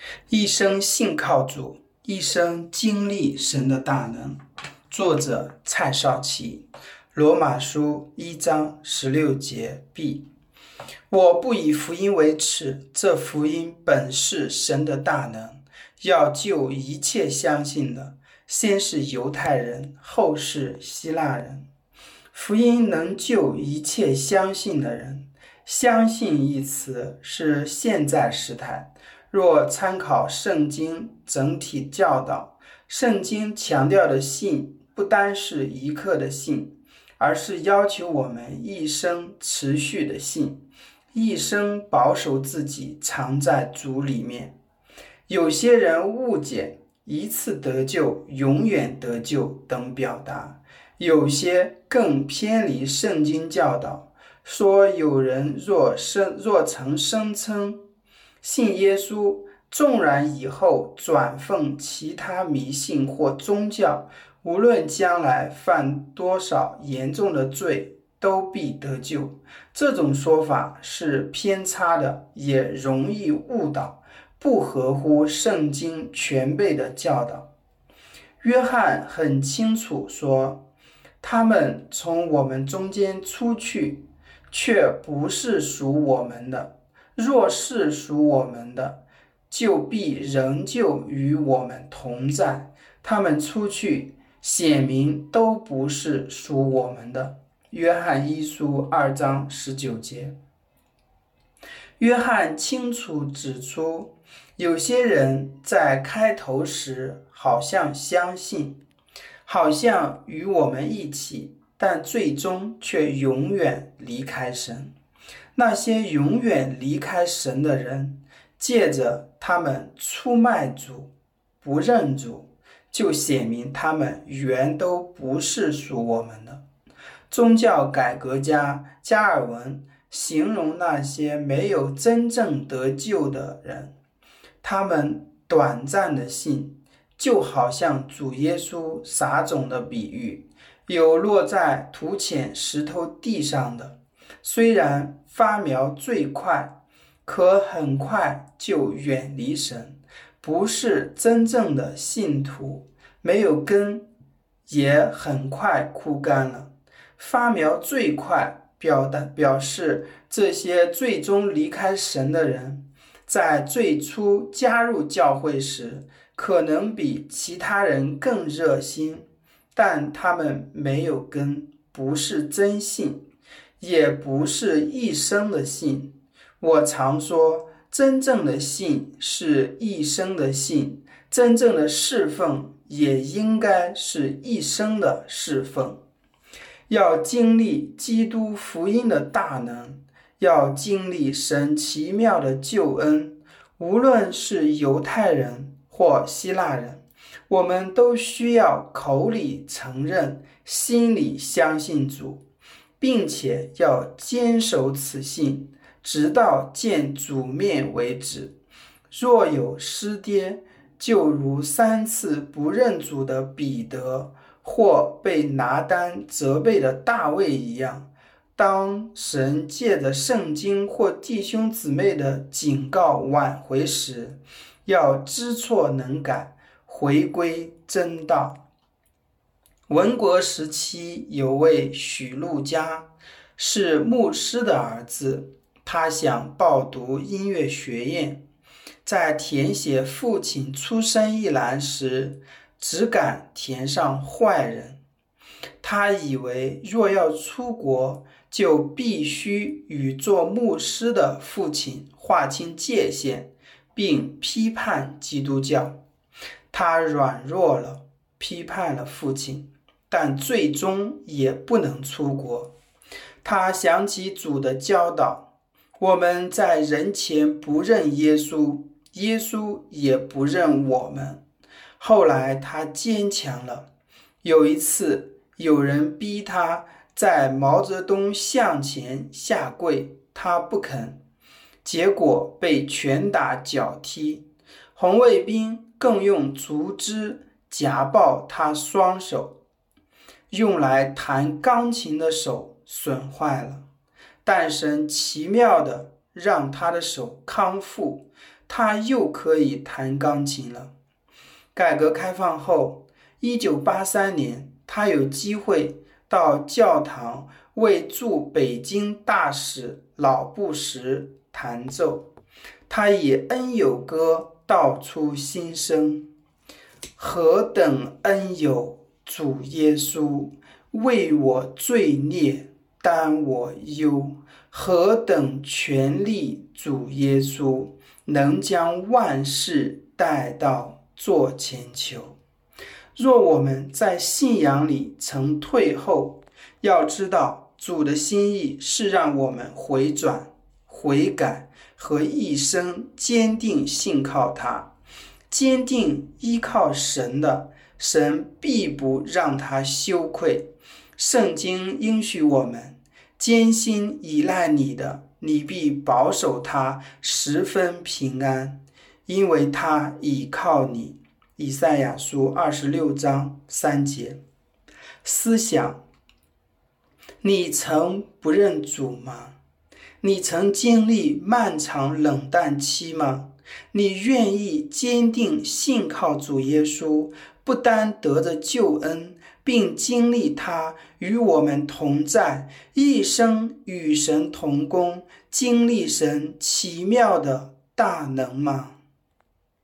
一生信靠主，一生经历神的大能。作者蔡少奇，罗马书1章16节 B。 我不以福音为耻，这福音本是神的大能，要救一切相信的，先是犹太人，后是希腊人。福音能救一切相信的人。相信一词是现在时态，若参考圣经整体教导，圣经强调的信不单是一刻的信，而是要求我们一生持续的信，一生保守自己藏在主里面。有些人误解一次得救永远得救等表达，有些更偏离圣经教导，说有人若曾声称信耶稣，纵然以后转奉其他迷信或宗教，无论将来犯多少严重的罪，都必得救。这种说法是偏差的，也容易误导，不合乎圣经全备的教导。约翰很清楚说，他们从我们中间出去，却不是属我们的，若是属我们的，就必仍旧与我们同在。他们出去，显明都不是属我们的。约翰一书2章19节。约翰清楚指出，有些人在开头时好像相信，好像与我们一起，但最终却永远离开神。那些永远离开神的人，借着他们出卖主，不认主，就显明他们原都不是属我们的。宗教改革家加尔文形容那些没有真正得救的人，他们短暂的信，就好像主耶稣撒种的比喻，有落在土浅石头地上的，虽然发苗最快，可很快就远离神，不是真正的信徒，没有根，也很快枯干了。发苗最快表示这些最终离开神的人，在最初加入教会时，可能比其他人更热心，但他们没有根，不是真信，也不是一生的信。我常说，真正的信是一生的信，真正的侍奉也应该是一生的侍奉。要经历基督福音的大能，要经历神奇妙的救恩，无论是犹太人或希腊人，我们都需要口里承认，心里相信主，并且要坚守此信，直到见主面为止。若有失跌，就如3次不认主的彼得，或被拿单责备的大卫一样，当神借着圣经或弟兄姊妹的警告挽回时，要知错能改，回归真道。文国时期有位许路家，是牧师的儿子，他想报读音乐学院，在填写父亲出生一栏时，只敢填上坏人。他以为若要出国，就必须与做牧师的父亲划清界限，并批判基督教。他软弱了，批判了父亲，但最终也不能出国。他想起主的教导，我们在人前不认耶稣，耶稣也不认我们。后来他坚强了。有一次，有人逼他在毛泽东像前下跪，他不肯，结果被拳打脚踢。红卫兵更用竹枝夹抱他双手，用来弹钢琴的手损坏了，但神奇妙地让他的手康复， 他又可以弹钢琴了。改革开放后，1983年，他有机会到教堂为驻北京大使老布什弹奏，他以恩友歌道出心声：何等恩友，主耶稣，为我罪孽担我忧，何等权力，主耶稣，能将万事带到座前求。若我们在信仰里曾退后，要知道主的心意是让我们回转、悔改和一生坚定信靠他。坚定依靠神的，神必不让他羞愧。圣经应许我们，坚心依赖你的，你必保守他十分平安，因为他倚靠你。以赛亚书26章3节。思想：你曾不认主吗？你曾经历漫长冷淡期吗？你愿意坚定信靠主耶稣，不单得着救恩，并经历他与我们同在，一生与神同工，经历神奇妙的大能吗？